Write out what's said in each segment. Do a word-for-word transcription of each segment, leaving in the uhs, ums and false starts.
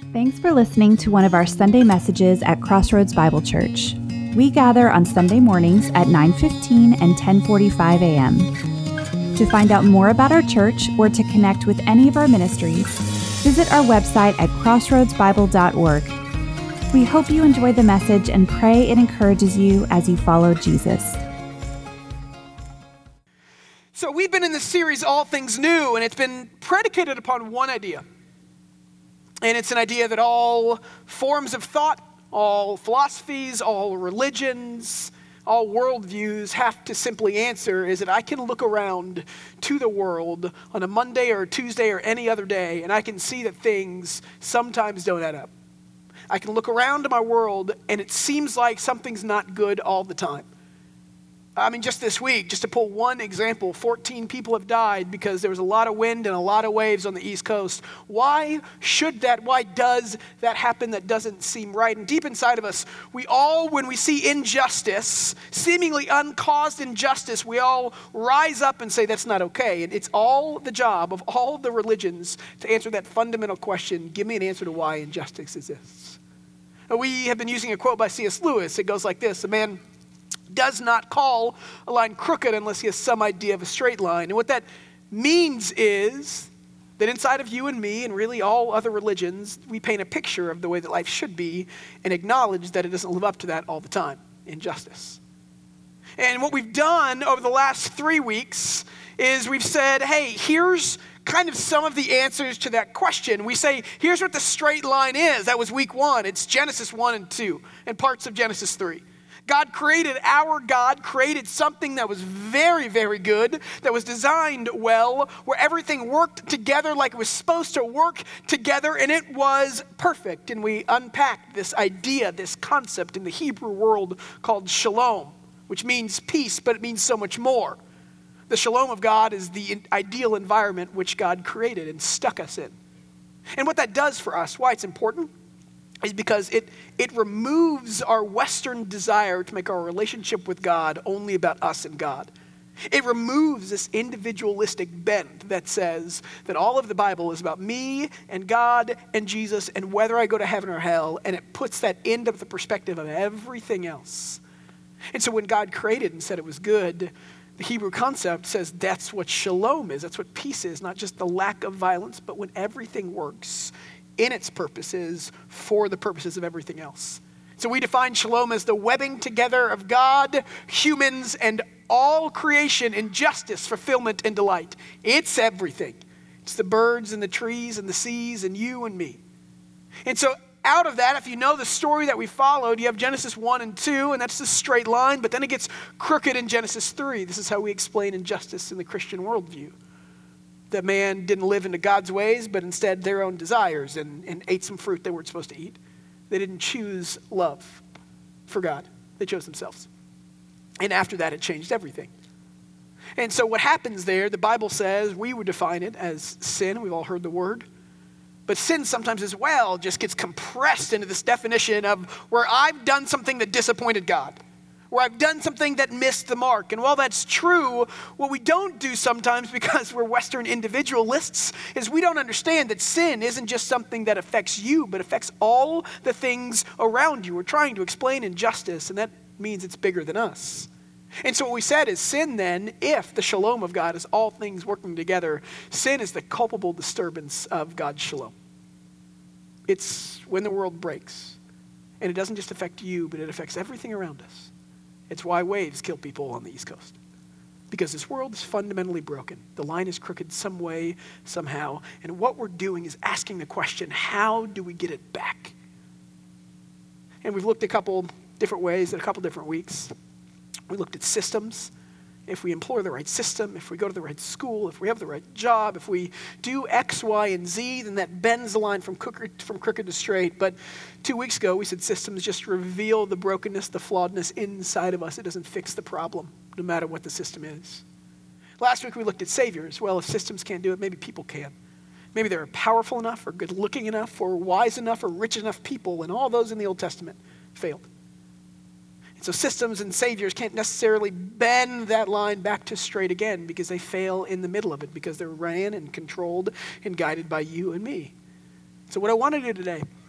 Thanks for listening to one of our Sunday messages at Crossroads Bible Church. We gather on Sunday mornings at nine fifteen and ten forty-five a.m. To find out more about our church or to connect with any of our ministries, visit our website at crossroads bible dot org. We hope you enjoy the message and pray it encourages you as you follow Jesus. So we've been in this series, All Things New, and it's been predicated upon one idea. And it's an idea that all forms of thought, all philosophies, all religions, all worldviews have to simply answer is that I can look around to the world on a Monday or a Tuesday or any other day, and I can see that things sometimes don't add up. I can look around to my world, and it seems like something's not good all the time. I mean, just this week, just to pull one example, fourteen people have died because there was a lot of wind and a lot of waves on the East Coast. Why should that, why does that happen? That doesn't seem right. And deep inside of us, we all, when we see injustice, seemingly uncaused injustice, we all rise up and say, that's not okay. And it's all the job of all the religions to answer that fundamental question, give me an answer to why injustice exists. We have been using a quote by C S Lewis. It goes like this: a man does not call a line crooked unless he has some idea of a straight line. And what that means is that inside of you and me and really all other religions, we paint a picture of the way that life should be and acknowledge that it doesn't live up to that all the time, injustice. And what we've done over the last three weeks is we've said, hey, here's kind of some of the answers to that question. We say, here's what the straight line is. That was week one. It's Genesis one and two and parts of Genesis three. God created, our God created something that was very, very good, that was designed well, where everything worked together like it was supposed to work together, and it was perfect. And we unpacked this idea, this concept in the Hebrew world called shalom, which means peace, but it means so much more. The shalom of God is the ideal environment which God created and stuck us in. And what that does for us, why it's important, is because it it removes our Western desire to make our relationship with God only about us and God. It removes this individualistic bent that says that all of the Bible is about me and God and Jesus and whether I go to heaven or hell, and it puts that into the perspective of everything else. And so when God created and said it was good, the Hebrew concept says that's what shalom is. That's what peace is, not just the lack of violence, but when everything works in its purposes for the purposes of everything else. So we define shalom as the webbing together of God, humans, and all creation in justice, fulfillment, and delight. It's everything. It's the birds and the trees and the seas and you and me. And so out of that, if you know the story that we followed, you have Genesis one and two, and that's the straight line, but then it gets crooked in Genesis three. This is how we explain injustice in the Christian worldview. That man didn't live into God's ways, but instead their own desires and, and ate some fruit they weren't supposed to eat. They didn't choose love for God. They chose themselves. And after that, it changed everything. And so what happens there, the Bible says, we would define it as sin. We've all heard the word. But sin sometimes as well just gets compressed into this definition of where I've done something that disappointed God, where I've done something that missed the mark. And while that's true, what we don't do sometimes because we're Western individualists is we don't understand that sin isn't just something that affects you, but affects all the things around you. We're trying to explain injustice, and that means it's bigger than us. And so what we said is sin then, if the shalom of God is all things working together, sin is the culpable disturbance of God's shalom. It's when the world breaks. And it doesn't just affect you, but it affects everything around us. It's why waves kill people on the East Coast. Because this world is fundamentally broken. The line is crooked some way, somehow. And what we're doing is asking the question, how do we get it back? And we've looked a couple different ways in a couple different weeks. We looked at systems. If we employ the right system, if we go to the right school, if we have the right job, if we do X, Y, and Z, then that bends the line from crooked, from crooked to straight. But two weeks ago, we said systems just reveal the brokenness, the flawedness inside of us. It doesn't fix the problem, no matter what the system is. Last week, we looked at saviors. Well, if systems can't do it, maybe people can. Maybe there are powerful enough or good-looking enough or wise enough or rich enough people, and all those in the Old Testament failed. And so systems and saviors can't necessarily bend that line back to straight again because they fail in the middle of it, because they're ran and controlled and guided by you and me. So what I want to do today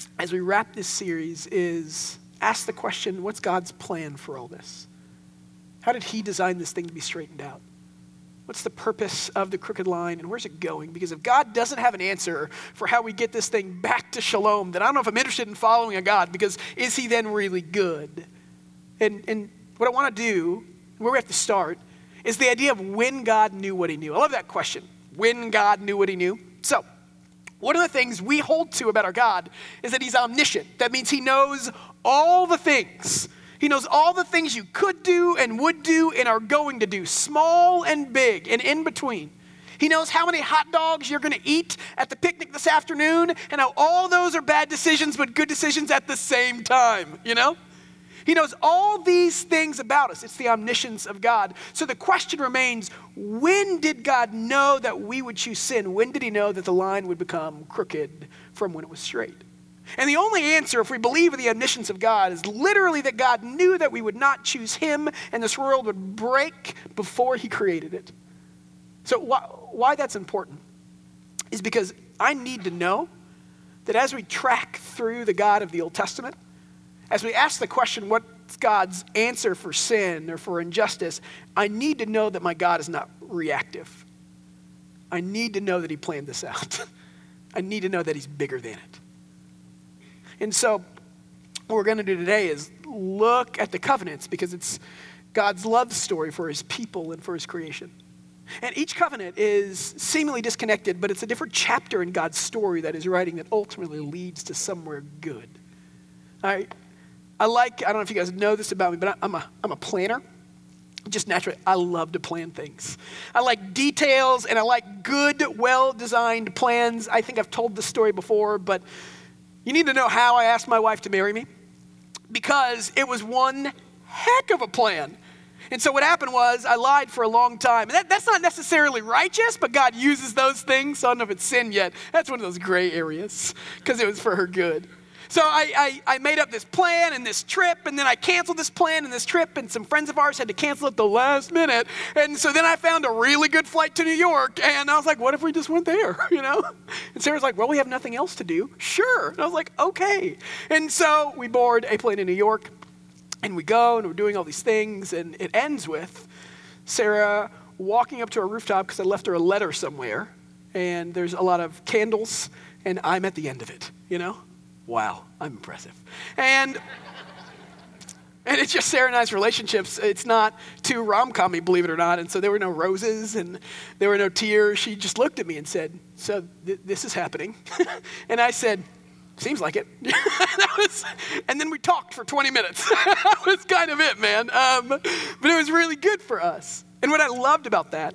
as we wrap this series is ask the question, what's God's plan for all this? How did he design this thing to be straightened out? What's the purpose of the crooked line and where's it going? Because if God doesn't have an answer for how we get this thing back to shalom, then I don't know if I'm interested in following a God, because is he then really good? And, and what I want to do, where we have to start, is the idea of when God knew what he knew. I love that question. When God knew what he knew. So, one of the things we hold to about our God is that he's omniscient. That means he knows all the things. He knows all the things you could do and would do and are going to do, small and big and in between. He knows how many hot dogs you're going to eat at the picnic this afternoon and how all those are bad decisions but good decisions at the same time, you know? He knows all these things about us. It's the omniscience of God. So the question remains, when did God know that we would choose sin? When did he know that the line would become crooked from when it was straight? And the only answer, if we believe in the omniscience of God, is literally that God knew that we would not choose him and this world would break before he created it. So why, why that's important is because I need to know that as we track through the God of the Old Testament, as we ask the question, what's God's answer for sin or for injustice, I need to know that my God is not reactive. I need to know that he planned this out. I need to know that he's bigger than it. And so what we're going to do today is look at the covenants, because it's God's love story for his people and for his creation. And each covenant is seemingly disconnected, but it's a different chapter in God's story that is writing that ultimately leads to somewhere good. I, I like, I don't know if you guys know this about me, but I'm a, I'm a planner. Just naturally, I love to plan things. I like details and I like good, well-designed plans. I think I've told this story before, but you need to know how I asked my wife to marry me, because it was one heck of a plan. And so what happened was I lied for a long time. And that, that's not necessarily righteous, but God uses those things. So I don't know if it's sin yet. That's one of those gray areas, because it was for her good. So I, I, I made up this plan and this trip, and then I canceled this plan and this trip, and some friends of ours had to cancel at the last minute. And so then I found a really good flight to New York, and I was like, what if we just went there, you know? And Sarah's like, well, we have nothing else to do. Sure. And I was like, okay. And so we board a plane in New York, and we go, and we're doing all these things, and it ends with Sarah walking up to a rooftop because I left her a letter somewhere, and there's a lot of candles, and I'm at the end of it, you know? Wow, I'm impressive. And and it's just Sarah and I's relationships. It's not too rom-com-y, believe it or not. And so there were no roses and there were no tears. She just looked at me and said, so th- this is happening. And I said, seems like it. that was, and then we talked for twenty minutes. That was kind of it, man. Um, but it was really good for us. And what I loved about that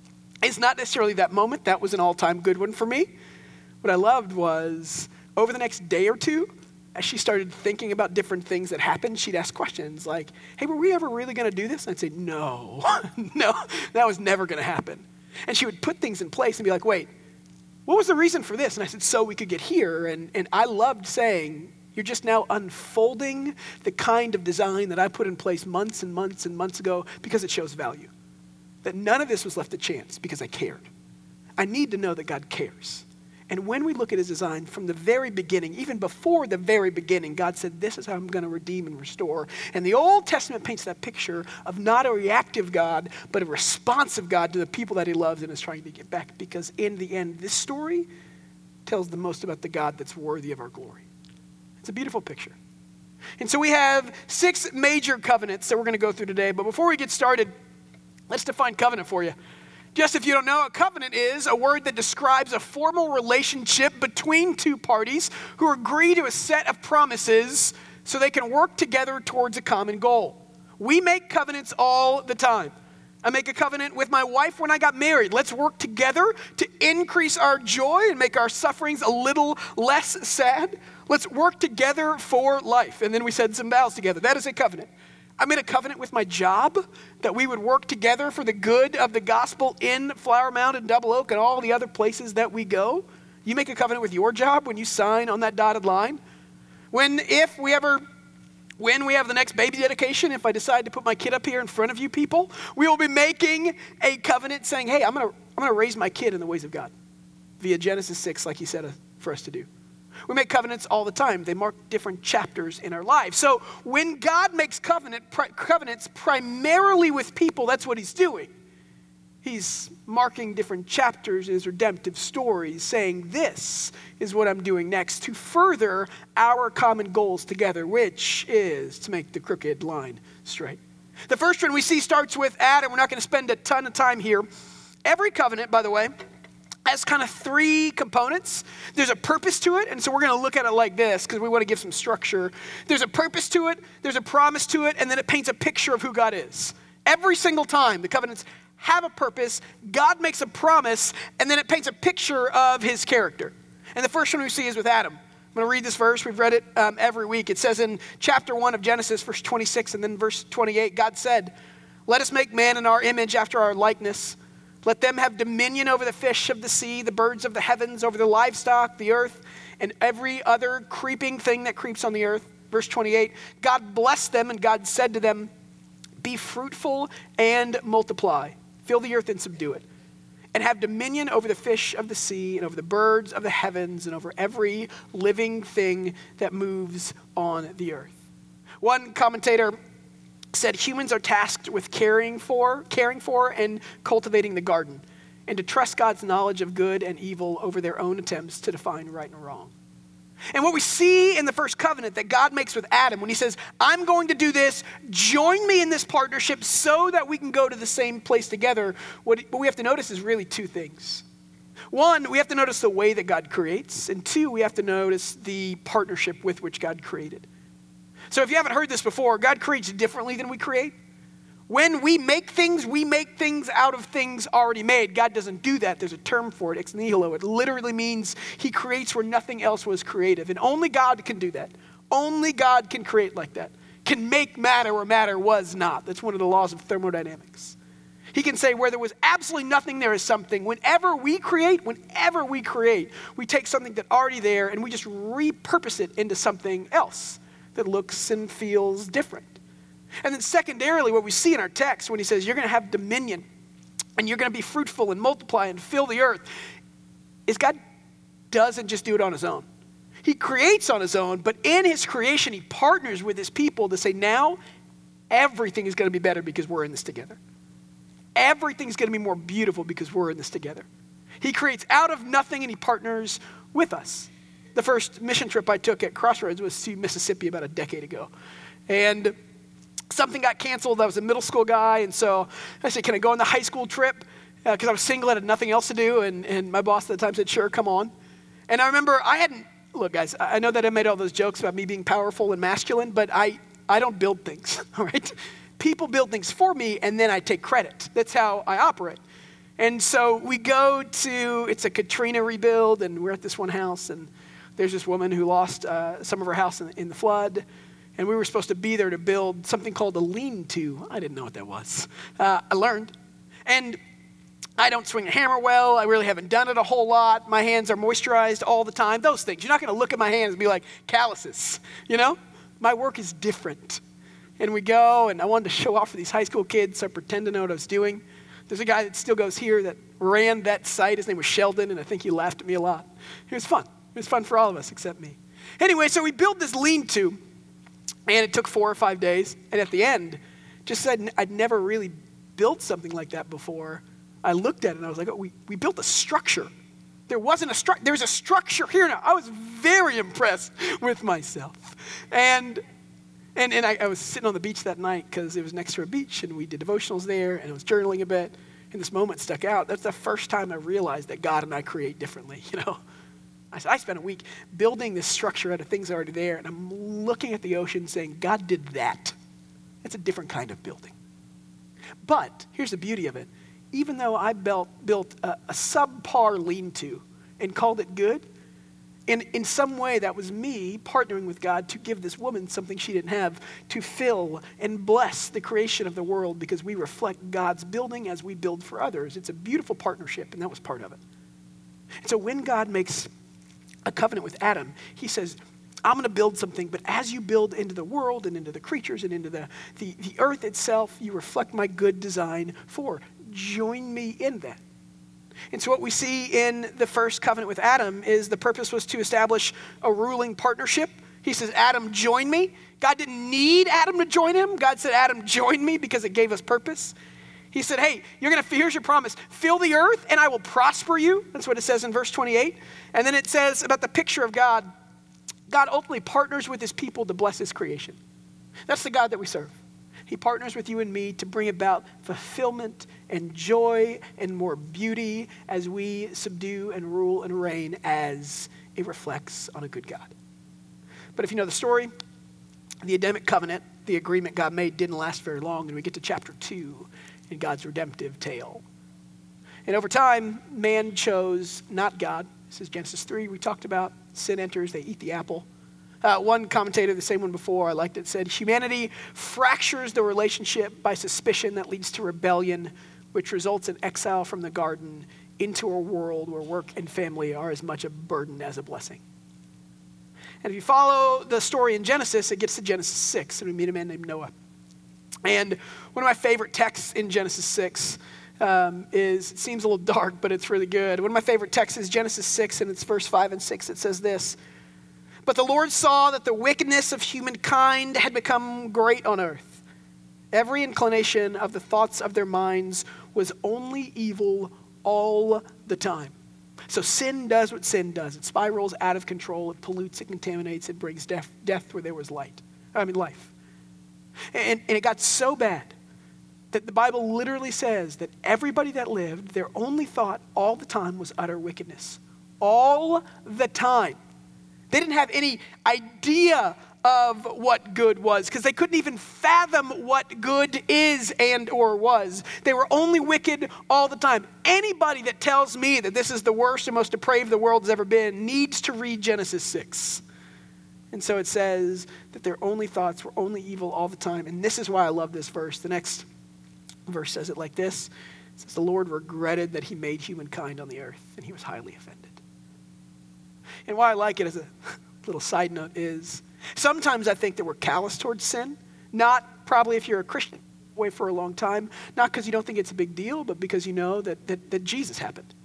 is not necessarily that moment. That was an all-time good one for me. What I loved was, over the next day or two, as she started thinking about different things that happened, she'd ask questions like, hey, were we ever really going to do this? And I'd say, no, no, that was never going to happen. And she would put things in place and be like, wait, what was the reason for this? And I said, so we could get here. And, and I loved saying, you're just now unfolding the kind of design that I put in place months and months and months ago because it shows value. That none of this was left to chance because I cared. I need to know that God cares. And when we look at his design from the very beginning, even before the very beginning, God said, this is how I'm going to redeem and restore. And the Old Testament paints that picture of not a reactive God, but a responsive God to the people that he loves and is trying to get back. Because in the end, this story tells the most about the God that's worthy of our glory. It's a beautiful picture. And so we have six major covenants that we're going to go through today. But before we get started, let's define covenant for you. Just if you don't know, a covenant is a word that describes a formal relationship between two parties who agree to a set of promises so they can work together towards a common goal. We make covenants all the time. I make a covenant with my wife when I got married. Let's work together to increase our joy and make our sufferings a little less sad. Let's work together for life. And then we said some vows together. That is a covenant. I made a covenant with my job that we would work together for the good of the gospel in Flower Mound and Double Oak and all the other places that we go. You make a covenant with your job when you sign on that dotted line. When, if we ever, when we have the next baby dedication, if I decide to put my kid up here in front of you people, we will be making a covenant saying, hey, I'm going to I'm going to raise my kid in the ways of God via Genesis six, like he said uh, for us to do. We make covenants all the time. They mark different chapters in our lives. So when God makes covenant, pri- covenants primarily with people, that's what he's doing. He's marking different chapters in his redemptive stories, saying this is what I'm doing next to further our common goals together, which is to make the crooked line straight. The first one we see starts with Adam. We're not going to spend a ton of time here. Every covenant, by the way, has kind of three components. There's a purpose to it, and so we're going to look at it like this because we want to give some structure. There's a purpose to it, there's a promise to it, and then it paints a picture of who God is. Every single time the covenants have a purpose, God makes a promise, and then it paints a picture of his character. And the first one we see is with Adam. I'm going to read this verse. We've read it um, every week. It says in chapter one of Genesis, verse twenty-six, and then verse twenty-eight, God said, "Let us make man in our image after our likeness. Let them have dominion over the fish of the sea, the birds of the heavens, over the livestock, the earth, and every other creeping thing that creeps on the earth." Verse twenty-eight, God blessed them, and God said to them, "Be fruitful and multiply. Fill the earth and subdue it. And have dominion over the fish of the sea, and over the birds of the heavens, and over every living thing that moves on the earth." One commentator said humans are tasked with caring for, caring for and cultivating the garden, and to trust God's knowledge of good and evil over their own attempts to define right and wrong. And what we see in the first covenant that God makes with Adam when he says, "I'm going to do this, join me in this partnership so that we can go to the same place together," what, what we have to notice is really two things. One, we have to notice the way that God creates, and two, we have to notice the partnership with which God created. So if you haven't heard this before, God creates differently than we create. When we make things, we make things out of things already made. God doesn't do that. There's a term for it, ex nihilo. It literally means he creates where nothing else was creative. And only God can do that. Only God can create like that. Can make matter where matter was not. That's one of the laws of thermodynamics. He can say where there was absolutely nothing, there is something. Whenever we create, whenever we create, we take something that's already there and we just repurpose it into something else that looks and feels different. And then secondarily, what we see in our text when he says you're going to have dominion and you're going to be fruitful and multiply and fill the earth, is God doesn't just do it on his own. He creates on his own, but in his creation, he partners with his people to say now everything is going to be better because we're in this together. Everything's going to be more beautiful because we're in this together. He creates out of nothing and he partners with us. The first mission trip I took at Crossroads was to Mississippi about a decade ago. And something got canceled. I was a middle school guy. And so I said, "Can I go on the high school trip?" Because uh, I was single, I had nothing else to do. And, and my boss at the time said, "Sure, come on." And I remember I hadn't, look guys, I know that I made all those jokes about me being powerful and masculine, but I, I don't build things, all right? People build things for me and then I take credit. That's how I operate. And so we go to, it's a Katrina rebuild, and we're at this one house, and there's this woman who lost uh, some of her house in, in the flood, and we were supposed to be there to build something called a lean-to. I didn't know what that was. Uh, I learned. And I don't swing a hammer well. I really haven't done it a whole lot. My hands are moisturized all the time. Those things. You're not going to look at my hands and be like, calluses, you know? My work is different. And we go, and I wanted to show off for these high school kids, so I pretend to know what I was doing. There's a guy that still goes here that ran that site. His name was Sheldon, and I think he laughed at me a lot. It was fun. It was fun for all of us except me. Anyway, so we built this lean-to, and it took four or five days. And at the end, just said I'd never really built something like that before. I looked at it, and I was like, oh, we, we built a structure. There wasn't a structure. There's a structure here now. I was very impressed with myself. And and, and I, I was sitting on the beach that night because it was next to a beach, and we did devotionals there, and I was journaling a bit, and this moment stuck out. That's the first time I realized that God and I create differently, you know. I said, I spent a week building this structure out of things already there, and I'm looking at the ocean saying, God did that. That's a different kind of building. But here's the beauty of it. Even though I built, built a, a subpar lean-to and called it good, in, in some way that was me partnering with God to give this woman something she didn't have, to fill and bless the creation of the world because we reflect God's building as we build for others. It's a beautiful partnership, and that was part of it. And so when God makes a covenant with Adam, he says, I'm going to build something, but as you build into the world and into the creatures and into the, the, the earth itself, you reflect my good design for. Join me in that. And so what we see in the first covenant with Adam is the purpose was to establish a ruling partnership. He says, Adam, join me. God didn't need Adam to join him. God said, Adam, join me because it gave us purpose. He said, hey, you're going to, here's your promise. Fill the earth and I will prosper you. That's what it says in verse twenty-eight. And then it says about the picture of God, God ultimately partners with his people to bless his creation. That's the God that we serve. He partners with you and me to bring about fulfillment and joy and more beauty as we subdue and rule and reign as it reflects on a good God. But if you know the story, the Adamic covenant, the agreement God made, didn't last very long, and we get to chapter two in God's redemptive tale. And over time, man chose not God. This is Genesis three we talked about. Sin enters, they eat the apple. Uh, one commentator, the same one before, I liked it, said, humanity fractures the relationship by suspicion that leads to rebellion, which results in exile from the garden into a world where work and family are as much a burden as a blessing. And if you follow the story in Genesis, it gets to Genesis six, and we meet a man named Noah. And one of my favorite texts in Genesis six um, is, it seems a little dark, but it's really good. One of my favorite texts is Genesis six, and it's verse five and six. It says this, but the Lord saw that the wickedness of humankind had become great on earth. Every inclination of the thoughts of their minds was only evil all the time. So sin does what sin does. It spirals out of control. It pollutes, it contaminates, it brings death, death where there was light. I mean life. And, and it got so bad that the Bible literally says that everybody that lived, their only thought all the time was utter wickedness. All the time. They didn't have any idea of what good was because they couldn't even fathom what good is and or was. They were only wicked all the time. Anybody that tells me that this is the worst and most depraved the world has ever been needs to read Genesis six. And so it says that their only thoughts were only evil all the time. And this is why I love this verse. The next verse says it like this. It says, the Lord regretted that he made humankind on the earth, and he was highly offended. And why I like it as a little side note is sometimes I think that we're callous towards sin. Not probably if you're a Christian way for a long time. Not because you don't think it's a big deal, but because you know that, that, that Jesus happened.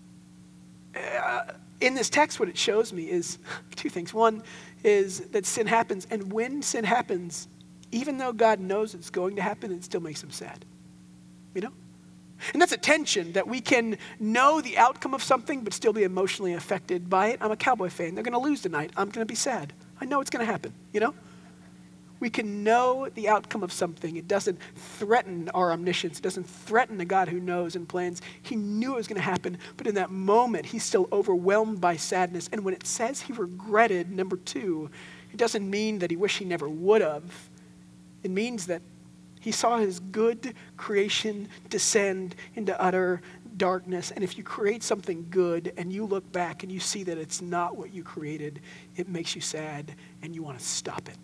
Uh, in this text, what it shows me is two things. One is that sin happens. And when sin happens, even though God knows it's going to happen, it still makes him sad. You know? And that's a tension that we can know the outcome of something but still be emotionally affected by it. I'm a Cowboy fan. They're going to lose tonight. I'm going to be sad. I know it's going to happen, you know? We can know the outcome of something. It doesn't threaten our omniscience. It doesn't threaten the God who knows and plans. He knew it was going to happen, but in that moment, he's still overwhelmed by sadness. And when it says he regretted, number two, it doesn't mean that he wished he never would have. It means that he saw his good creation descend into utter darkness. And if you create something good and you look back and you see that it's not what you created, it makes you sad and you want to stop it.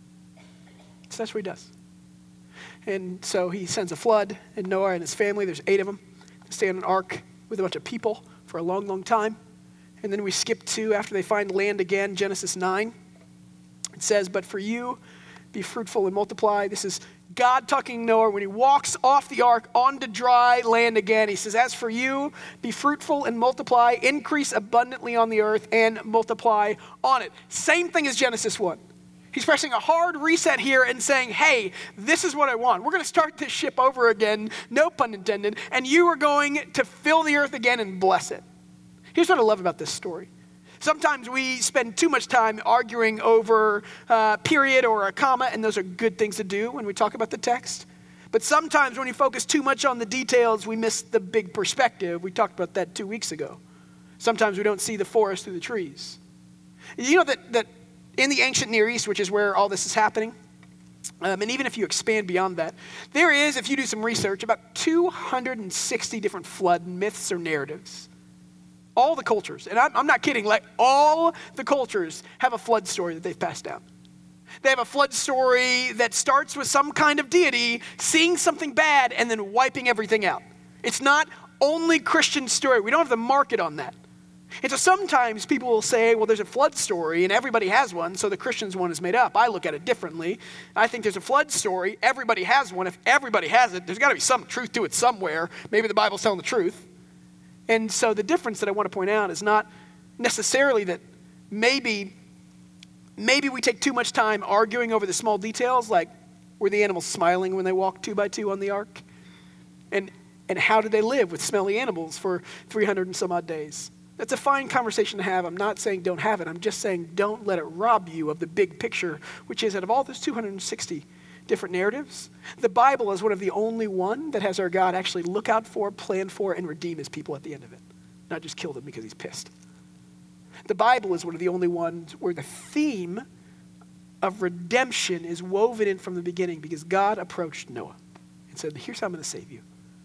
So that's what he does. And so he sends a flood, and Noah and his family, there's eight of them, stay on an ark with a bunch of people for a long, long time. And then we skip to, after they find land again, Genesis nine. It says, but for you, be fruitful and multiply. This is God talking to Noah when he walks off the ark onto dry land again. He says, as for you, be fruitful and multiply, increase abundantly on the earth and multiply on it. Same thing as Genesis one. He's pressing a hard reset here and saying, hey, this is what I want. We're going to start this ship over again, no pun intended, and you are going to fill the earth again and bless it. Here's what I love about this story. Sometimes we spend too much time arguing over a period or a comma, and those are good things to do when we talk about the text. But sometimes when we focus too much on the details, we miss the big perspective. We talked about that two weeks ago. Sometimes we don't see the forest through the trees. You know that, that in the ancient Near East, which is where all this is happening, um, and even if you expand beyond that, there is, if you do some research, about two hundred sixty different flood myths or narratives. All the cultures, and I'm, I'm not kidding, like all the cultures have a flood story that they've passed down. They have a flood story that starts with some kind of deity seeing something bad and then wiping everything out. It's not only Christian story. We don't have the market on that. And so sometimes people will say, well, there's a flood story and everybody has one, so the Christians one is made up. I look at it differently. I think there's a flood story. Everybody has one. If everybody has it, there's got to be some truth to it somewhere. Maybe the Bible's telling the truth. And so the difference that I want to point out is not necessarily that maybe, maybe we take too much time arguing over the small details, like were the animals smiling when they walked two by two on the ark? And and how did they live with smelly animals for three hundred and some odd days? That's a fine conversation to have. I'm not saying don't have it. I'm just saying don't let it rob you of the big picture, which is out of all those two hundred sixty different narratives, the Bible is one of the only one that has our God actually look out for, plan for, and redeem his people at the end of it, not just kill them because he's pissed. The Bible is one of the only ones where the theme of redemption is woven in from the beginning because God approached Noah and said, here's how I'm going to save you.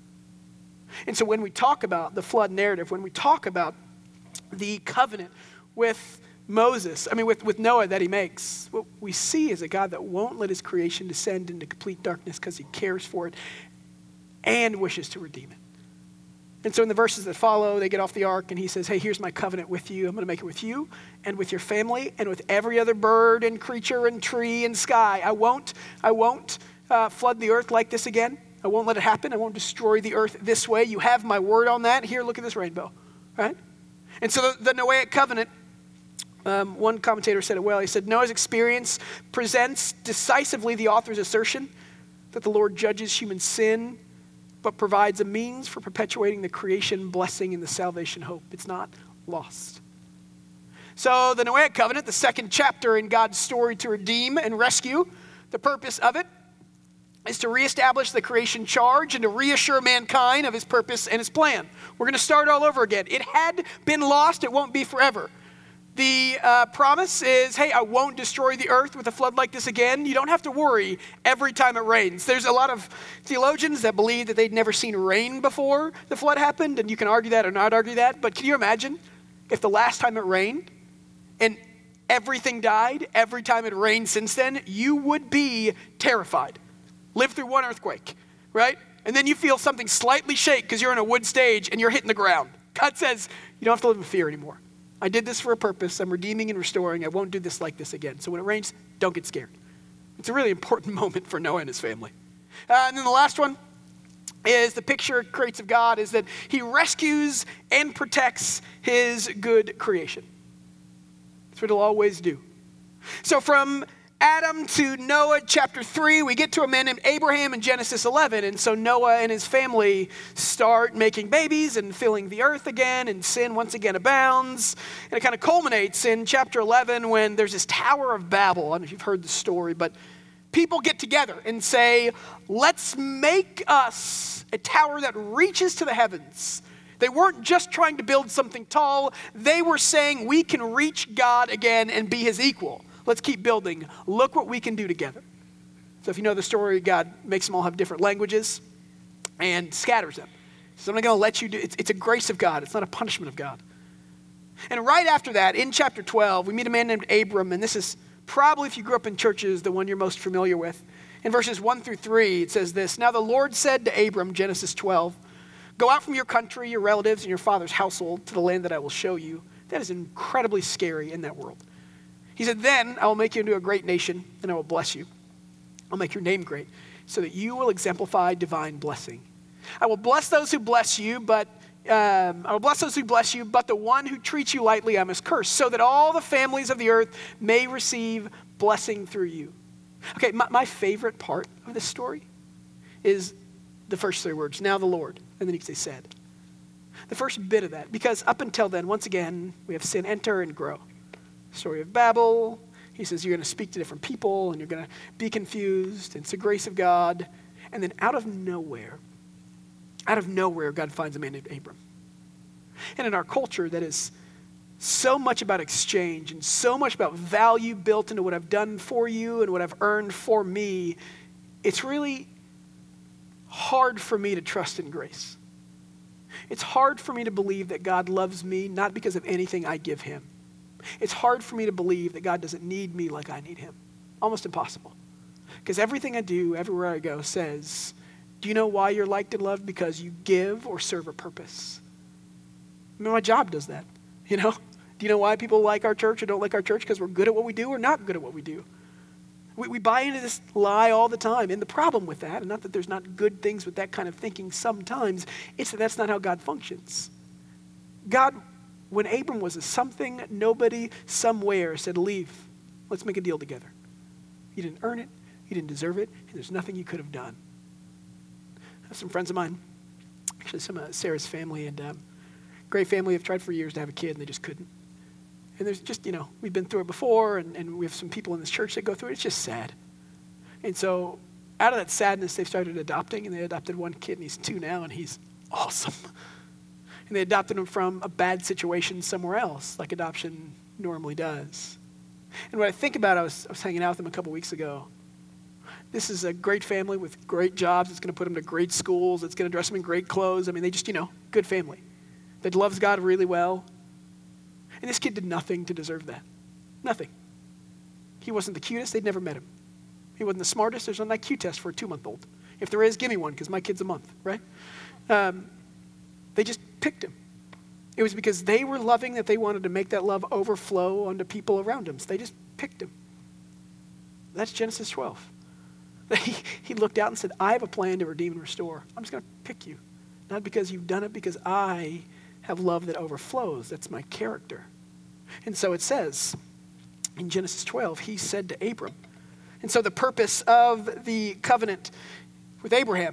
And so when we talk about the flood narrative, when we talk about the covenant with Moses, I mean with, with Noah that he makes, what we see is a God that won't let his creation descend into complete darkness because he cares for it and wishes to redeem it. And so in the verses that follow, they get off the ark and he says, hey, here's my covenant with you. I'm going to make it with you and with your family and with every other bird and creature and tree and sky. I won't, I won't uh, flood the earth like this again. I won't let it happen. I won't destroy the earth this way. You have my word on that. Here, look at this rainbow, right? And so the, the Noahic covenant, um, one commentator said it well. He said, Noah's experience presents decisively the author's assertion that the Lord judges human sin, but provides a means for perpetuating the creation blessing and the salvation hope. It's not lost. So the Noahic covenant, the second chapter in God's story to redeem and rescue, the purpose of it is to reestablish the creation charge and to reassure mankind of his purpose and his plan. We're going to start all over again. It had been lost. It won't be forever. The uh, promise is, hey, I won't destroy the earth with a flood like this again. You don't have to worry every time it rains. There's a lot of theologians that believe that they'd never seen rain before the flood happened, and you can argue that or not argue that. But can you imagine if the last time it rained and everything died every time it rained since then? You would be terrified. Live through one earthquake, right? And then you feel something slightly shake because you're on a wood stage and you're hitting the ground. God says, you don't have to live in fear anymore. I did this for a purpose. I'm redeeming and restoring. I won't do this like this again. So when it rains, don't get scared. It's a really important moment for Noah and his family. Uh, and then the last one is the picture it creates of God is that he rescues and protects his good creation. That's what he'll always do. So from Adam to Noah, chapter three, we get to a man named Abraham in Genesis eleven. And so Noah and his family start making babies and filling the earth again, and sin once again abounds. And it kind of culminates in chapter eleven when there's this Tower of Babel. I don't know if you've heard the story, but people get together and say, let's make us a tower that reaches to the heavens. They weren't just trying to build something tall. They were saying we can reach God again and be his equal. Let's keep building. Look what we can do together. So if you know the story, God makes them all have different languages and scatters them. So I'm not going to let you do it. It's, it's a grace of God. It's not a punishment of God. And right after that, in chapter twelve, we meet a man named Abram. And this is probably, if you grew up in churches, the one you're most familiar with. In verses one through three, it says this. Now the Lord said to Abram, Genesis twelve, go out from your country, your relatives, and your father's household to the land that I will show you. That is incredibly scary in that world. He said, then I will make you into a great nation, and I will bless you. I'll make your name great, so that you will exemplify divine blessing. I will bless those who bless you, but um, I will bless those who bless you, but the one who treats you lightly I must curse, so that all the families of the earth may receive blessing through you. Okay, my, my favorite part of this story is the first three words, now the Lord, and then he say said. The first bit of that, because up until then, once again, we have sin enter and grow. Story of Babel. He says you're going to speak to different people and you're going to be confused. It's the grace of God. And then out of nowhere, out of nowhere, God finds a man named Abram. And in our culture that is so much about exchange and so much about value built into what I've done for you and what I've earned for me, it's really hard for me to trust in grace. It's hard for me to believe that God loves me not because of anything I give him. It's hard for me to believe that God doesn't need me like I need him. Almost impossible. Because everything I do, everywhere I go, says, do you know why you're liked and loved? Because you give or serve a purpose. I mean, my job does that, you know? Do you know why people like our church or don't like our church? Because we're good at what we do or not good at what we do. We, we buy into this lie all the time. And the problem with that, and not that there's not good things with that kind of thinking sometimes, it's that that's not how God functions. God, when Abram was a something, nobody, somewhere said, leave, let's make a deal together. You didn't earn it, you didn't deserve it, and there's nothing you could have done. I have some friends of mine, actually some of Sarah's family, and um, great family, have tried for years to have a kid, and they just couldn't. And there's just, you know, we've been through it before, and, and we have some people in this church that go through it. It's just sad. And so out of that sadness, they've started adopting, and they adopted one kid, and he's two now, and he's awesome. And they adopted him from a bad situation somewhere else, like adoption normally does. And when I think about it, I was, I was hanging out with them a couple weeks ago. This is a great family with great jobs. It's going to put them to great schools. It's going to dress them in great clothes. I mean, they just, you know, good family that loves God really well. And this kid did nothing to deserve that. Nothing. He wasn't the cutest. They'd never met him. He wasn't the smartest. There's no I Q test for a two-month-old. If there is, give me one, because my kid's a month, right? Um, they just picked him. It was because they were loving that they wanted to make that love overflow onto people around him. So they just picked him. That's Genesis twelve. He, he looked out and said, I have a plan to redeem and restore. I'm just going to pick you. Not because you've done it, because I have love that overflows. That's my character. And so it says in Genesis twelve, he said to Abram. And so the purpose of the covenant with Abraham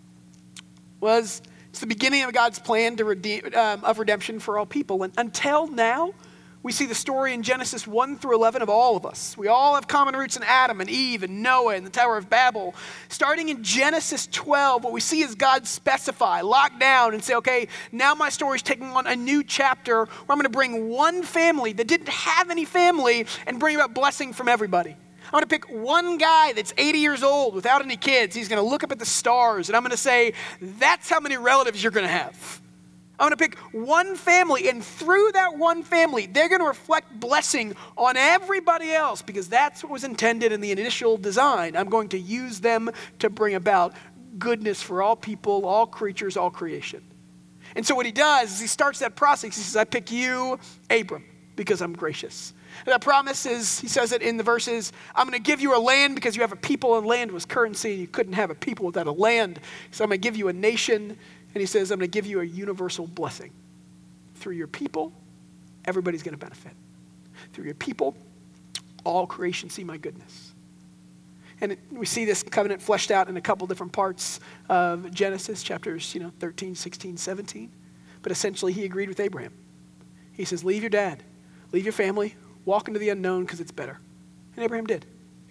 was it's the beginning of God's plan to redeem, um, of redemption for all people. And until now, we see the story in Genesis one through eleven of all of us. We all have common roots in Adam and Eve and Noah and the Tower of Babel. Starting in Genesis twelve, what we see is God specify, lock down, and say, okay, now my story's taking on a new chapter where I'm going to bring one family that didn't have any family and bring about blessing from everybody. I'm going to pick one guy that's eighty years old without any kids. He's going to look up at the stars, and I'm going to say, that's how many relatives you're going to have. I'm going to pick one family, and through that one family, they're going to reflect blessing on everybody else because that's what was intended in the initial design. I'm going to use them to bring about goodness for all people, all creatures, all creation. And so what he does is he starts that process. He says, I pick you, Abram, because I'm gracious. And that promise is, he says it in the verses, I'm going to give you a land because you have a people, and land was currency. You couldn't have a people without a land. So I'm going to give you a nation. And he says, I'm going to give you a universal blessing. Through your people, everybody's going to benefit. Through your people, all creation see my goodness. And it, we see this covenant fleshed out in a couple different parts of Genesis, chapters you know, thirteen, sixteen, seventeen. But essentially, he agreed with Abraham. He says, leave your dad, leave your family, walk into the unknown because it's better. And Abraham did.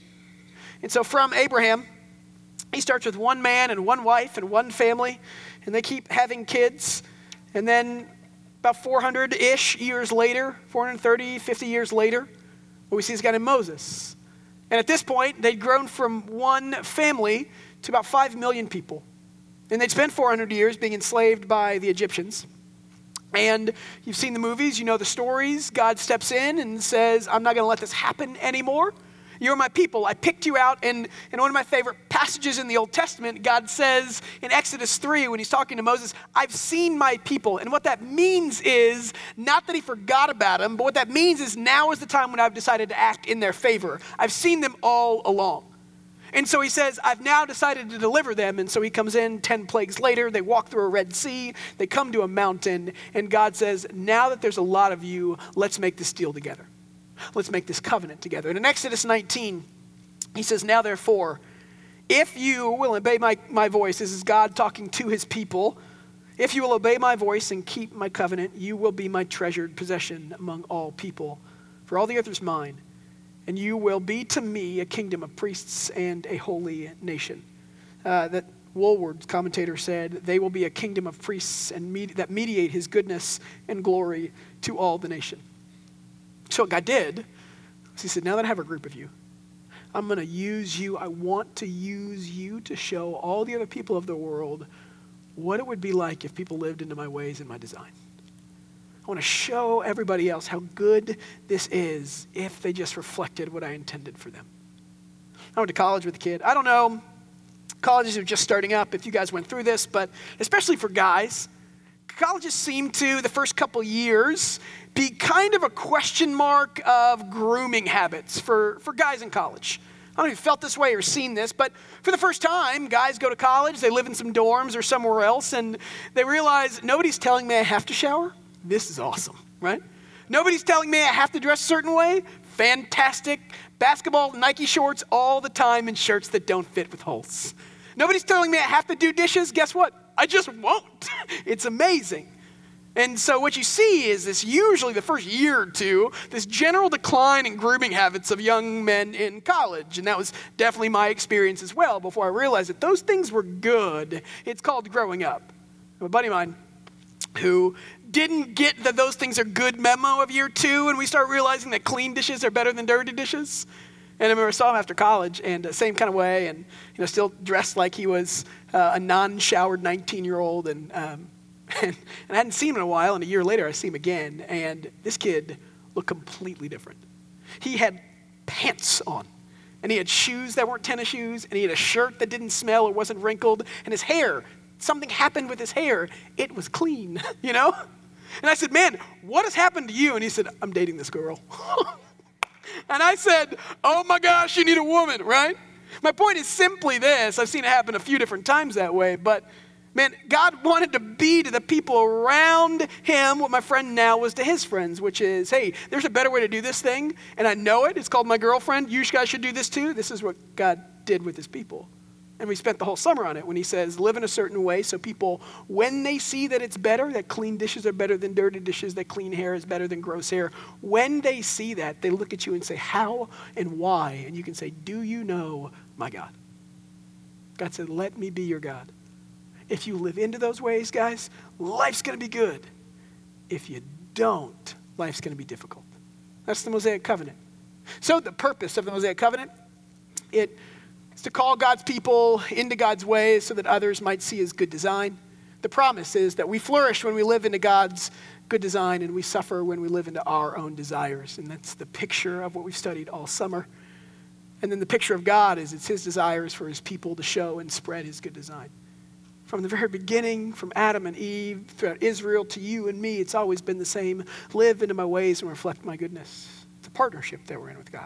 And so from Abraham, he starts with one man and one wife and one family, and they keep having kids. And then about four hundred-ish years later, four hundred thirty, fifty years later, what we see is a guy named Moses. And at this point, they'd grown from one family to about five million people. And they'd spent four hundred years being enslaved by the Egyptians. And you've seen the movies, you know the stories. God steps in and says, I'm not going to let this happen anymore. You're my people. I picked you out. And in one of my favorite passages in the Old Testament, God says in Exodus three, when he's talking to Moses, I've seen my people. And what that means is not that he forgot about them, but what that means is now is the time when I've decided to act in their favor. I've seen them all along. And so he says, I've now decided to deliver them. And so he comes in ten plagues later. They walk through a Red Sea. They come to a mountain. And God says, now that there's a lot of you, let's make this deal together. Let's make this covenant together. And in Exodus nineteen, he says, now therefore, if you will obey my, my voice, this is God talking to his people. If you will obey my voice and keep my covenant, you will be my treasured possession among all people. For all the earth is mine. And you will be to me a kingdom of priests and a holy nation. Uh, that Woolward's commentator said, they will be a kingdom of priests and med- that mediate his goodness and glory to all the nation. So what God did was he said, now that I have a group of you, I'm going to use you. I want to use you to show all the other people of the world what it would be like if people lived into my ways and my design. I want to show everybody else how good this is if they just reflected what I intended for them. I went to college with a kid. I don't know, colleges are just starting up if you guys went through this, but especially for guys, colleges seem to, the first couple years, be kind of a question mark of grooming habits for, for guys in college. I don't know if you've felt this way or seen this, but for the first time, guys go to college, they live in some dorms or somewhere else, and they realize nobody's telling me I have to shower. This is awesome, right? Nobody's telling me I have to dress a certain way. Fantastic. Basketball, Nike shorts all the time and shirts that don't fit with holes. Nobody's telling me I have to do dishes. Guess what? I just won't. It's amazing. And so what you see is this, usually the first year or two, this general decline in grooming habits of young men in college. And that was definitely my experience as well before I realized that those things were good. It's called growing up. A buddy of mine who didn't get that those things are good memo of year two, and we start realizing that clean dishes are better than dirty dishes. And I remember I saw him after college, and uh, same kind of way, and you know, still dressed like he was uh, a non-showered nineteen-year-old, and, um, and and I hadn't seen him in a while. And a year later, I see him again, and this kid looked completely different. He had pants on, and he had shoes that weren't tennis shoes, and he had a shirt that didn't smell or wasn't wrinkled, and his hair, something happened with his hair. It was clean, you know. And I said, "Man, what has happened to you?" And he said, "I'm dating this girl." And I said, "Oh my gosh, you need a woman," right? My point is simply this. I've seen it happen a few different times that way, but man, God wanted to be to the people around him what my friend now was to his friends, which is, hey, there's a better way to do this thing, and I know it. It's called my girlfriend. You guys should do this too. This is what God did with his people. And we spent the whole summer on it when he says, live in a certain way so people, when they see that it's better, that clean dishes are better than dirty dishes, that clean hair is better than gross hair, when they see that, they look at you and say, how and why? And you can say, do you know my God? God said, let me be your God. If you live into those ways, guys, life's going to be good. If you don't, life's going to be difficult. That's the Mosaic Covenant. So the purpose of the Mosaic Covenant, it It's to call God's people into God's ways so that others might see his good design. The promise is that we flourish when we live into God's good design and we suffer when we live into our own desires. And that's the picture of what we've studied all summer. And then the picture of God is it's his desires for his people to show and spread his good design. From the very beginning, from Adam and Eve, throughout Israel to you and me, it's always been the same. Live into my ways and reflect my goodness. It's a partnership that we're in with God.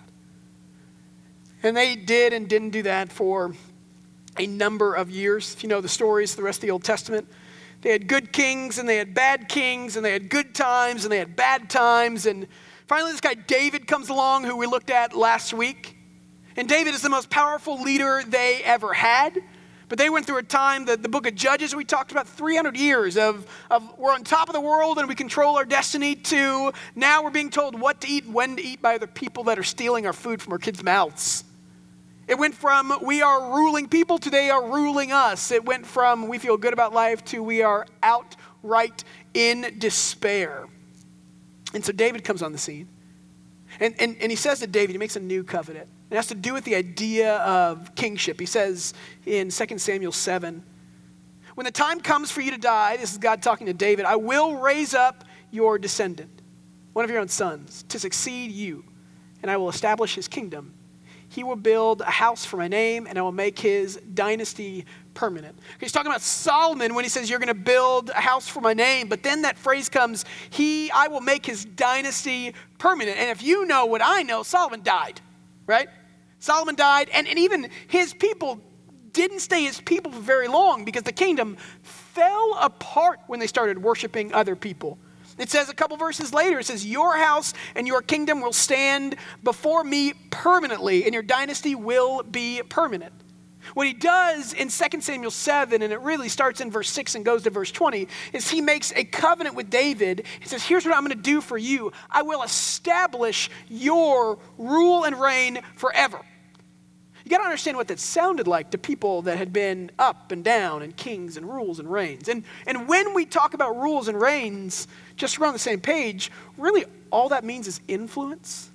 And they did and didn't do that for a number of years. If you know the stories, the rest of the Old Testament, they had good kings and they had bad kings and they had good times and they had bad times. And finally, this guy David comes along, who we looked at last week. And David is the most powerful leader they ever had. But they went through a time, the, the book of Judges, we talked about three hundred years of, of we're on top of the world and we control our destiny, to now we're being told what to eat and when to eat by other people that are stealing our food from our kids' mouths. It went from we are ruling people to they are ruling us. It went from we feel good about life to we are outright in despair. And so David comes on the scene. And, and, and he says to David, he makes a new covenant. It has to do with the idea of kingship. He says in Second Samuel seven, when the time comes for you to die, this is God talking to David, I will raise up your descendant, one of your own sons, to succeed you, and I will establish his kingdom. He will build a house for my name, and I will make his dynasty permanent. He's talking about Solomon when he says, you're going to build a house for my name. But then that phrase comes, he, I will make his dynasty permanent. And if you know what I know, Solomon died, right? Solomon died, and, and even his people didn't stay his people for very long because the kingdom fell apart when they started worshiping other people. It says a couple verses later, it says, your house and your kingdom will stand before me permanently, and your dynasty will be permanent. What he does in Second Samuel seven, and it really starts in verse six and goes to verse twenty, is he makes a covenant with David. He says, here's what I'm going to do for you. I will establish your rule and reign forever. You got to understand what that sounded like to people that had been up and down and kings and rules and reigns. And, and when we talk about rules and reigns, just around the same page, really all that means is influence.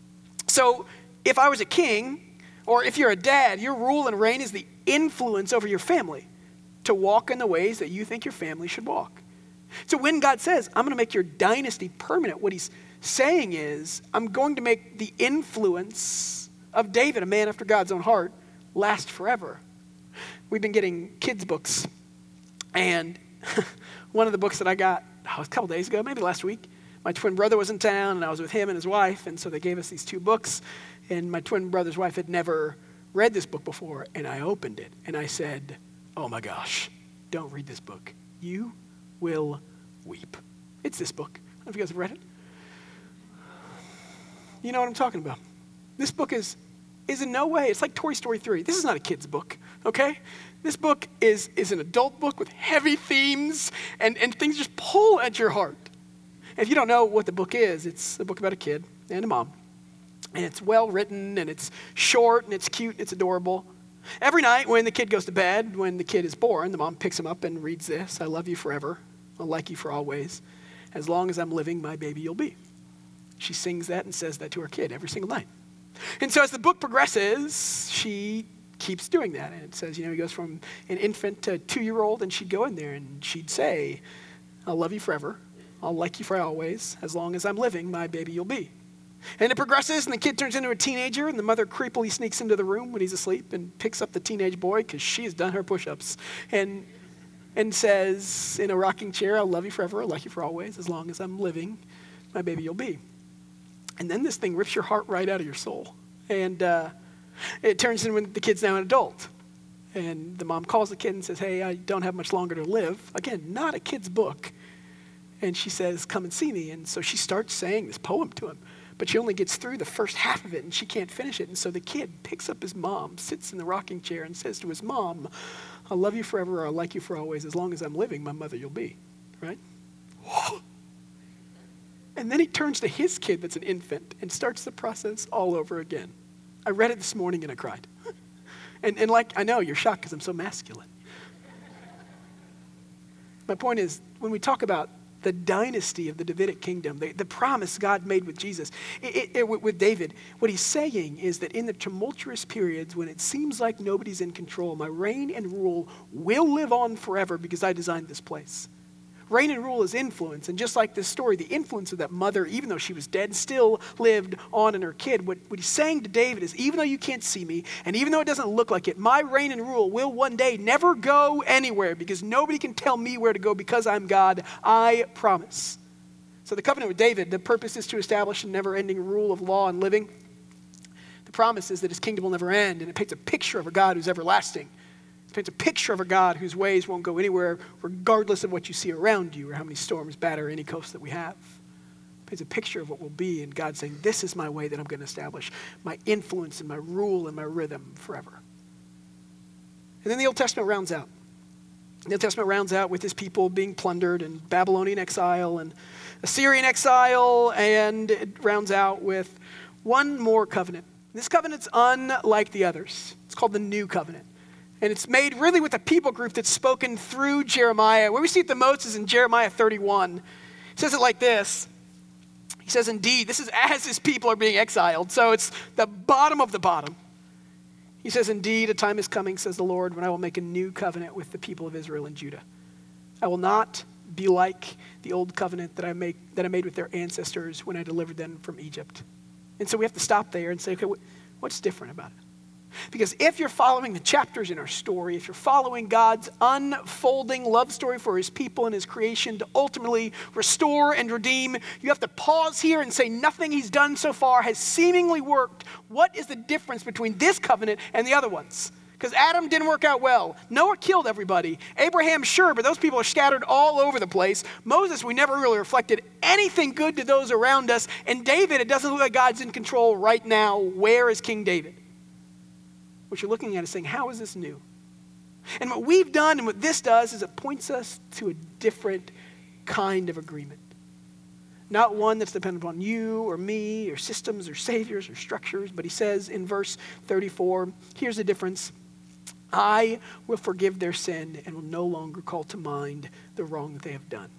So if I was a king, or if you're a dad, your rule and reign is the influence over your family to walk in the ways that you think your family should walk. So when God says, I'm going to make your dynasty permanent, what he's saying is, I'm going to make the influence of David, a man after God's own heart, last forever. We've been getting kids' books. And one of the books that I got oh, a couple days ago, maybe last week, my twin brother was in town and I was with him and his wife. And so they gave us these two books. And my twin brother's wife had never read this book before. And I opened it and I said, oh my gosh, don't read this book. You will weep. It's this book. I don't know if you guys have read it. You know what I'm talking about. This book is, is in no way, it's like Toy Story three. This is not a kid's book, okay? This book is, is an adult book with heavy themes and, and things just pull at your heart. And if you don't know what the book is, it's a book about a kid and a mom. And it's well written, and it's short, and it's cute, and it's adorable. Every night when the kid goes to bed, when the kid is born, the mom picks him up and reads this. I love you forever. I'll like you for always. As long as I'm living, my baby you'll be. She sings that and says that to her kid every single night. And so as the book progresses, she keeps doing that. And it says, you know, he goes from an infant to a two-year-old, and she'd go in there and she'd say, I'll love you forever. I'll like you for always. As long as I'm living, my baby you'll be. And it progresses, and the kid turns into a teenager, and the mother creepily sneaks into the room when he's asleep and picks up the teenage boy because she's done her push-ups and and says in a rocking chair, I'll love you forever, I'll like you for always. As long as I'm living, my baby you'll be. And then this thing rips your heart right out of your soul. And uh, it turns in when the kid's now an adult. And the mom calls the kid and says, hey, I don't have much longer to live. Again, not a kid's book. And she says, come and see me. And so she starts saying this poem to him. But she only gets through the first half of it, and she can't finish it. And so the kid picks up his mom, sits in the rocking chair, and says to his mom, I'll love you forever, or I'll like you for always. As long as I'm living, my mother you'll be. Right? And then he turns to his kid that's an infant and starts the process all over again. I read it this morning and I cried. and, and like, I know you're shocked because I'm so masculine. My point is, when we talk about the dynasty of the Davidic kingdom, the, the promise God made with Jesus, it, it, it, with David, what he's saying is that in the tumultuous periods when it seems like nobody's in control, my reign and rule will live on forever because I designed this place. Reign and rule is influence, and just like this story, the influence of that mother, even though she was dead, still lived on in her kid. What, what he's saying to David is, even though you can't see me, and even though it doesn't look like it, my reign and rule will one day never go anywhere because nobody can tell me where to go because I'm God. I promise. So the covenant with David, the purpose is to establish a never-ending rule of law and living. The promise is that his kingdom will never end, and it paints a picture of a God who's everlasting. It paints a picture of a God whose ways won't go anywhere regardless of what you see around you or how many storms batter any coast that we have. It paints a picture of what will be, and God saying, this is my way that I'm going to establish my influence and my rule and my rhythm forever. And then the Old Testament rounds out. The Old Testament rounds out with his people being plundered and Babylonian exile and Assyrian exile, and it rounds out with one more covenant. This covenant's unlike the others. It's called the New Covenant. And it's made really with a people group that's spoken through Jeremiah. Where we see it the most is in Jeremiah thirty-one. It says it like this. He says, indeed, this is as his people are being exiled. So it's the bottom of the bottom. He says, indeed, a time is coming, says the Lord, when I will make a new covenant with the people of Israel and Judah. I will not be like the old covenant that I make that I made with their ancestors when I delivered them from Egypt. And so we have to stop there and say, okay, what's different about it? Because if you're following the chapters in our story, if you're following God's unfolding love story for his people and his creation to ultimately restore and redeem, you have to pause here and say nothing he's done so far has seemingly worked. What is the difference between this covenant and the other ones? Because Adam didn't work out well. Noah killed everybody. Abraham, sure, but those people are scattered all over the place. Moses, we never really reflected anything good to those around us. And David, it doesn't look like God's in control right now. Where is King David? What you're looking at is saying, how is this new? And what we've done and what this does is it points us to a different kind of agreement. Not one that's dependent upon you or me or systems or saviors or structures, but he says in verse thirty-four, here's the difference. I will forgive their sin and will no longer call to mind the wrong that they have done.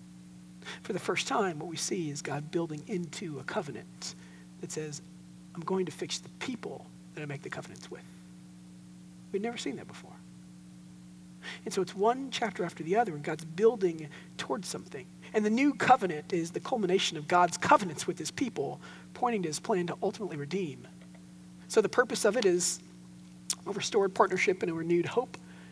For the first time, what we see is God building into a covenant that says, I'm going to fix the people that I make the covenants with. We'd never seen that before. And so it's one chapter after the other, and God's building towards something. And the new covenant is the culmination of God's covenants with his people, pointing to his plan to ultimately redeem. So the purpose of it is a restored partnership and a renewed hope.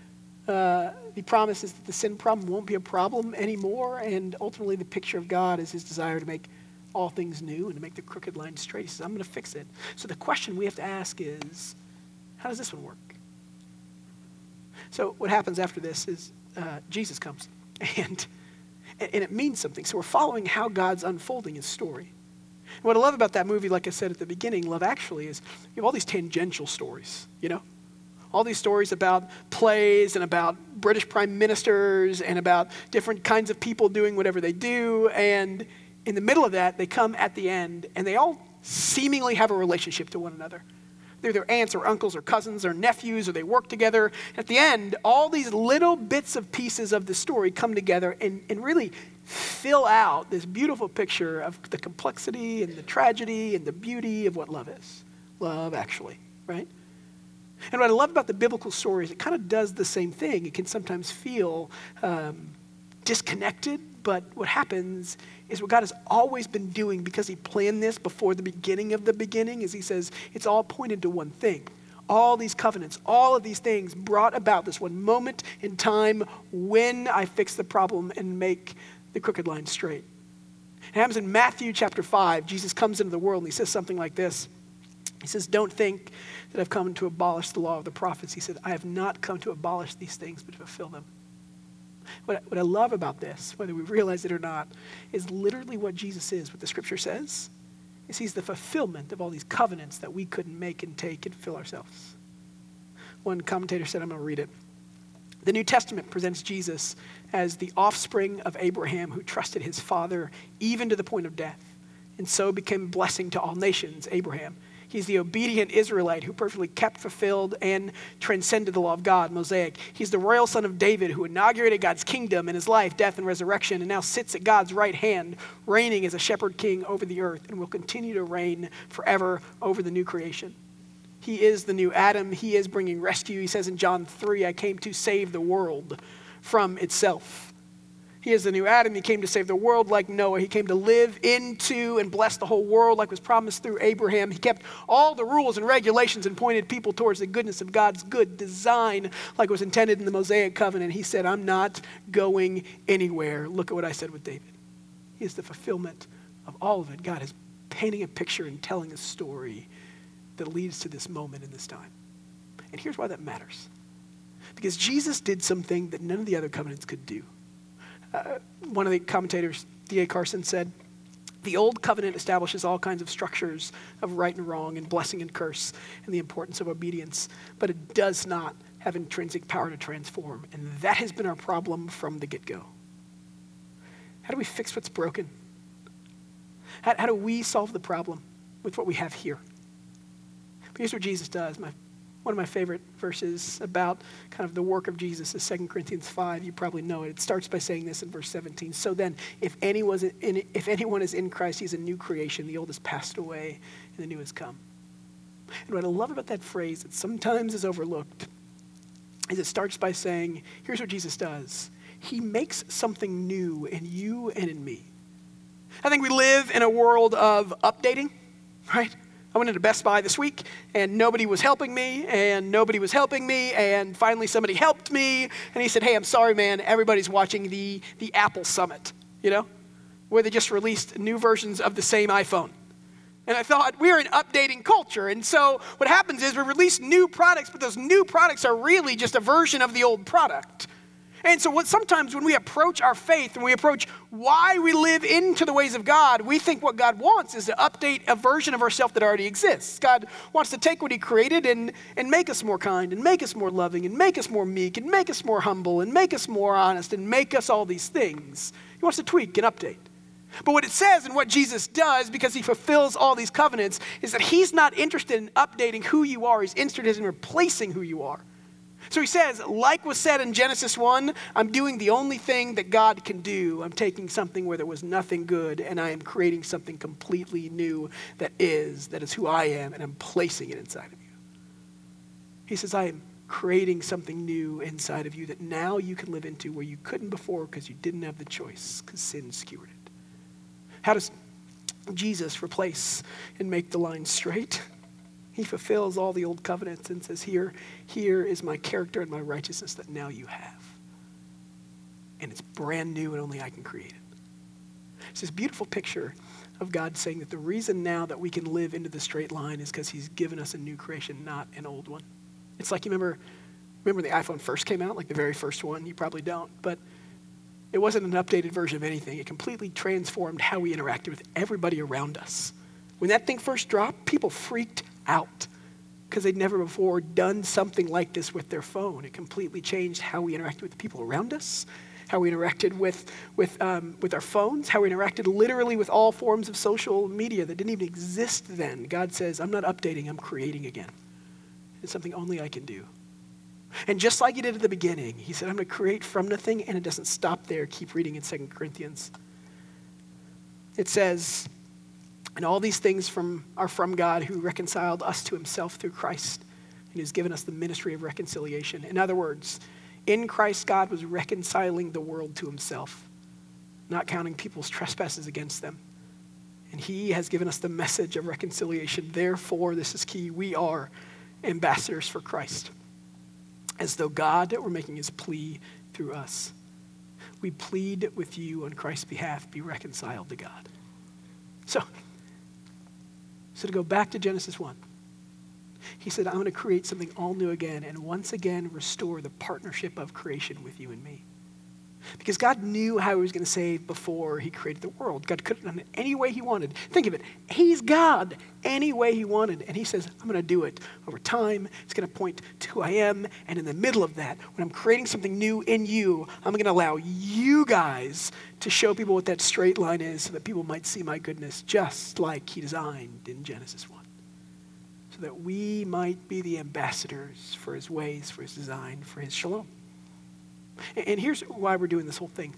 Uh, the promise is that the sin problem won't be a problem anymore, and ultimately the picture of God is his desire to make all things new and to make the crooked line straight. He says, I'm going to fix it. So the question we have to ask is, how does this one work? So what happens after this is uh, Jesus comes. And And, and it means something. So we're following how God's unfolding his story. And what I love about that movie, like I said at the beginning, Love Actually, is you have all these tangential stories, you know? All these stories about plays and about British prime ministers and about different kinds of people doing whatever they do. And in the middle of that, they come at the end and they all seemingly have a relationship to one another. They're their aunts or uncles or cousins or nephews, or they work together. At the end, all these little bits of pieces of the story come together and, and really fill out this beautiful picture of the complexity and the tragedy and the beauty of what love is. Love Actually, right? And what I love about the biblical story is it kind of does the same thing. It can sometimes feel um, disconnected, but what happens is what God has always been doing, because he planned this before the beginning of the beginning, is he says it's all pointed to one thing. All these covenants, all of these things brought about this one moment in time when I fix the problem and make the crooked line straight. It happens in Matthew chapter five. Jesus comes into the world and he says something like this. He says, don't think that I've come to abolish the law of the prophets. He said, I have not come to abolish these things, but to fulfill them. What I, what I love about this, whether we realize it or not, is literally what Jesus is, what the scripture says, is he's the fulfillment of all these covenants that we couldn't make and take and fulfill ourselves. One commentator said, I'm going to read it. The New Testament presents Jesus as the offspring of Abraham who trusted his father even to the point of death, and so became a blessing to all nations, Abraham. He's the obedient Israelite who perfectly kept, fulfilled, and transcended the law of God, Mosaic. He's the royal son of David who inaugurated God's kingdom in his life, death, and resurrection, and now sits at God's right hand, reigning as a shepherd king over the earth, and will continue to reign forever over the new creation. He is the new Adam. He is bringing rescue. He says in John three, I came to save the world from itself. He is the new Adam. He came to save the world like Noah. He came to live into and bless the whole world like was promised through Abraham. He kept all the rules and regulations and pointed people towards the goodness of God's good design like was intended in the Mosaic covenant. He said, I'm not going anywhere. Look at what I said with David. He is the fulfillment of all of it. God is painting a picture and telling a story that leads to this moment in this time. And here's why that matters. Because Jesus did something that none of the other covenants could do. Uh, one of the commentators, D A Carson, said, the old covenant establishes all kinds of structures of right and wrong and blessing and curse and the importance of obedience, but it does not have intrinsic power to transform. And that has been our problem from the get-go. How do we fix what's broken? How, how do we solve the problem with what we have here? But here's what Jesus does. My One of my favorite verses about kind of the work of Jesus is Second Corinthians five. You probably know it. It starts by saying this in verse seventeen. So then, if anyone, is in, if anyone is in Christ, he's a new creation. The old has passed away and the new has come. And what I love about that phrase that sometimes is overlooked is it starts by saying, here's what Jesus does. He makes something new in you and in me. I think we live in a world of updating, right? I went into Best Buy this week, and nobody was helping me, and nobody was helping me, and finally somebody helped me, and he said, hey, I'm sorry, man, everybody's watching the, the Apple Summit, you know, where they just released new versions of the same iPhone. And I thought, we're an updating culture, and so what happens is we release new products, but those new products are really just a version of the old product. And so what sometimes when we approach our faith and we approach why we live into the ways of God, we think what God wants is to update a version of ourselves that already exists. God wants to take what he created and, and make us more kind and make us more loving and make us more meek and make us more humble and make us more honest and make us all these things. He wants to tweak and update. But what it says and what Jesus does, because he fulfills all these covenants, is that he's not interested in updating who you are. He's interested in replacing who you are. So he says, like was said in Genesis one, I'm doing the only thing that God can do. I'm taking something where there was nothing good, and I am creating something completely new that is, that is who I am, and I'm placing it inside of you. He says, I am creating something new inside of you that now you can live into where you couldn't before because you didn't have the choice, because sin skewered it. How does Jesus replace and make the line straight? He fulfills all the old covenants and says, here, here is my character and my righteousness that now you have. And it's brand new and only I can create it. It's this beautiful picture of God saying that the reason now that we can live into the straight line is because he's given us a new creation, not an old one. It's like, you remember, remember when the iPhone first came out, like the very first one? You probably don't. But It wasn't an updated version of anything. It completely transformed how we interacted with everybody around us. When that thing first dropped, people freaked out because they'd never before done something like this with their phone. It completely changed how we interacted with the people around us, how we interacted with, with, um, with our phones, how we interacted literally with all forms of social media that didn't even exist then. God says, I'm not updating, I'm creating again. It's something only I can do. And just like he did at the beginning, he said, I'm going to create from nothing, and it doesn't stop there. Keep reading in Second Corinthians. It says, and all these things from are from God, who reconciled us to himself through Christ and who's given us the ministry of reconciliation. In other words, in Christ, God was reconciling the world to himself, not counting people's trespasses against them. And he has given us the message of reconciliation. Therefore, this is key, we are ambassadors for Christ, as though God were making his plea through us. We plead with you on Christ's behalf, be reconciled to God. So, so to go back to Genesis one, he said, I'm going to create something all new again and once again restore the partnership of creation with you and me. Because God knew how he was going to save before he created the world. God could have done it any way he wanted. Think of it. He's God any way he wanted. And he says, I'm going to do it over time. It's going to point to who I am. And in the middle of that, when I'm creating something new in you, I'm going to allow you guys to show people what that straight line is so that people might see my goodness just like he designed in Genesis one. So that we might be the ambassadors for his ways, for his design, for his shalom. And here's why we're doing this whole thing,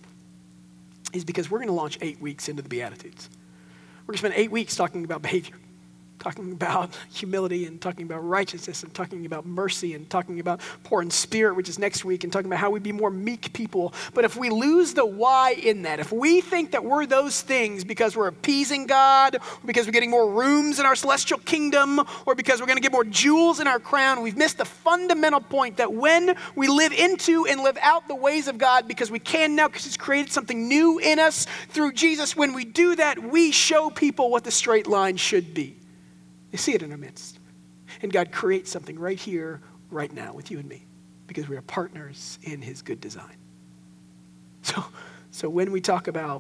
is because we're going to launch eight weeks into the Beatitudes. We're going to spend eight weeks talking about behavior, talking about humility and talking about righteousness and talking about mercy and talking about poor in spirit, which is next week, and talking about how we be more meek people. But if we lose the why in that, if we think that we're those things because we're appeasing God, or because we're getting more rooms in our celestial kingdom, or because we're going to get more jewels in our crown, we've missed the fundamental point that when we live into and live out the ways of God, because we can now, because he's created something new in us through Jesus, when we do that, we show people what the straight line should be. You see it in our midst. And God creates something right here, right now with you and me, because we are partners in his good design. So, so when we talk about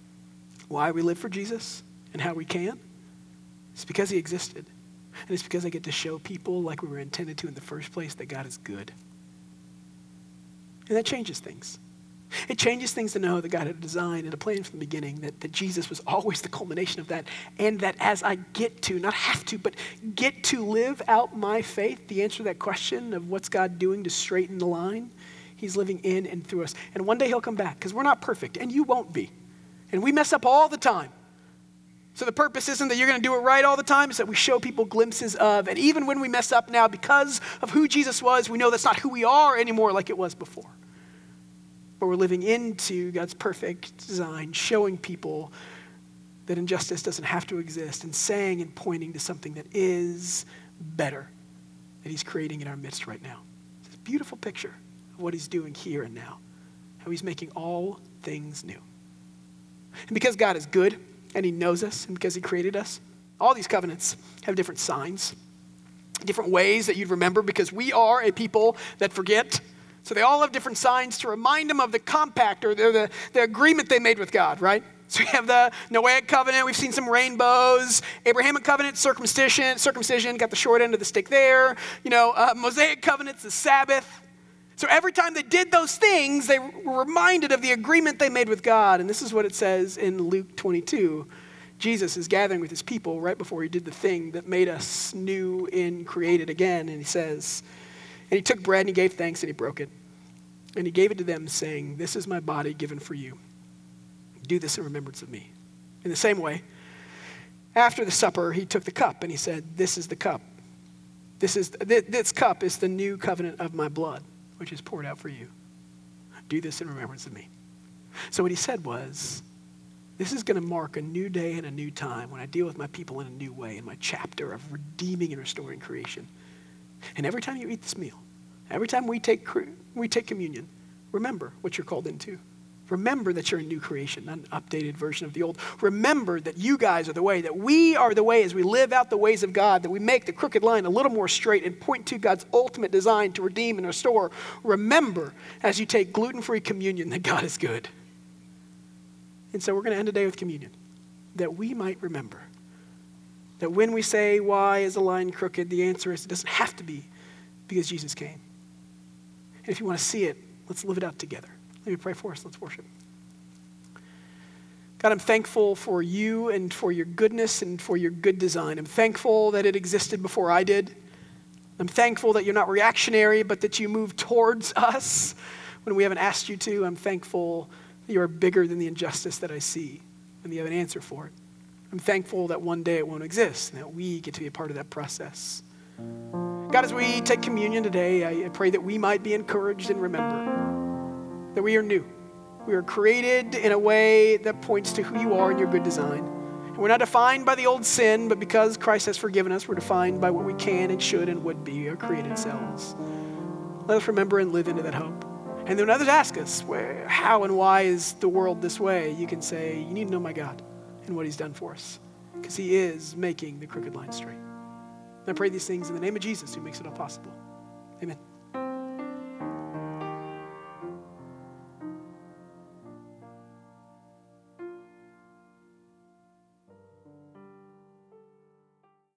why we live for Jesus and how we can, it's because he existed. And it's because I get to show people, like we were intended to in the first place, that God is good. And that changes things. It changes things to know that God had a design and a plan from the beginning, that, that Jesus was always the culmination of that, and that as I get to, not have to, but get to live out my faith, the answer to that question of what's God doing to straighten the line, he's living in and through us. And one day he'll come back, because we're not perfect, and you won't be. And we mess up all the time. So the purpose isn't that you're going to do it right all the time, it's that we show people glimpses of, and even when we mess up now, because of who Jesus was, we know that's not who we are anymore like it was before. But we're living into God's perfect design, showing people that injustice doesn't have to exist, and saying and pointing to something that is better that he's creating in our midst right now. It's a beautiful picture of what he's doing here and now, how he's making all things new. And because God is good and he knows us, and because he created us, all these covenants have different signs, different ways that you'd remember, because we are a people that forget. So they all have different signs to remind them of the compact or the, the, the agreement they made with God, right? So we have the Noahic covenant. We've seen some rainbows. Abrahamic covenant, circumcision, circumcision, got the short end of the stick there. You know, uh, Mosaic covenant's the Sabbath. So every time they did those things, they were reminded of the agreement they made with God. And this is what it says in Luke twenty-two. Jesus is gathering with his people right before he did the thing that made us new and created again. And he says, and he took bread and he gave thanks and he broke it. And he gave it to them saying, this is my body given for you. Do this in remembrance of me. In the same way, after the supper, he took the cup and he said, this is the cup. This is this cup is the new covenant of my blood, which is poured out for you. Do this in remembrance of me. So what he said was, this is going to mark a new day and a new time when I deal with my people in a new way in my chapter of redeeming and restoring creation. And every time you eat this meal, every time we take we take communion, remember what you're called into. Remember that you're a new creation, not an updated version of the old. Remember that you guys are the way, that we are the way as we live out the ways of God, that we make the crooked line a little more straight and point to God's ultimate design to redeem and restore. Remember as you take gluten-free communion that God is good. And so we're going to end today with communion, that we might remember that when we say, why is the line crooked? The answer is it doesn't have to be because Jesus came. And if you want to see it, let's live it out together. Let me pray for us. Let's worship. God, I'm thankful for you and for your goodness and for your good design. I'm thankful that it existed before I did. I'm thankful that you're not reactionary, but that you move towards us when we haven't asked you to. I'm thankful that you are bigger than the injustice that I see and you have an answer for it. I'm thankful that one day it won't exist and that we get to be a part of that process. God, as we take communion today, I pray that we might be encouraged and remember that we are new. We are created in a way that points to who you are and your good design. And we're not defined by the old sin, but because Christ has forgiven us, we're defined by what we can and should and would be, our created selves. Let us remember and live into that hope. And then when others ask us, where, how and why is the world this way, you can say, you need to know my God and what he's done for us, because he is making the crooked line straight. And I pray these things in the name of Jesus, who makes it all possible. Amen.